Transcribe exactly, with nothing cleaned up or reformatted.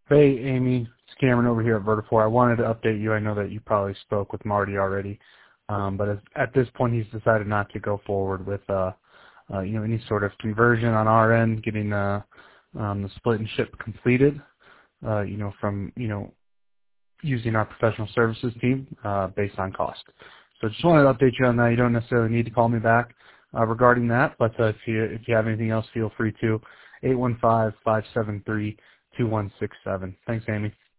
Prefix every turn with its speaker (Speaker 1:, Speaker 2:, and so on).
Speaker 1: Hey, Amy, it's Cameron over here at Vertipore. I wanted to update you. I know that you probably spoke with Marty already, um, but as, at this point, he's decided not to go forward with, uh, uh, you know, any sort of conversion on our end, getting uh, um, the split and ship completed, uh, you know, from, you know, using our professional services team uh, based on cost. So just wanted to update you on that. You don't necessarily need to call me back uh, regarding that, but uh, if you if you have anything else, feel free to eight one five, five seven three, two one six seven. Thanks, Amy.